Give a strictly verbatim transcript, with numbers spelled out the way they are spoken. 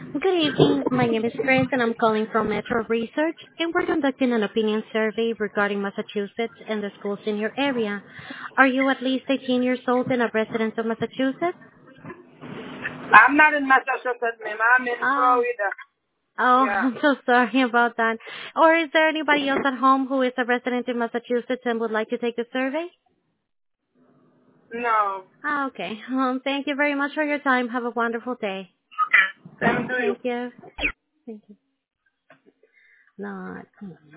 Good evening. My name is Chris, and I'm calling from Metro Research, and we're conducting an opinion survey regarding Massachusetts and the schools in your area. Are you at least eighteen years old and a resident of Massachusetts? I'm not in Massachusetts, ma'am. I'm in Oh, Florida. oh, Yeah. I'm so sorry about that. Or is there anybody else at home who is a resident in Massachusetts and would like to take the survey? No. Ah, okay. Um, thank you very much for your time. Have a wonderful day. Same to you. Thank you. Thank you. Not.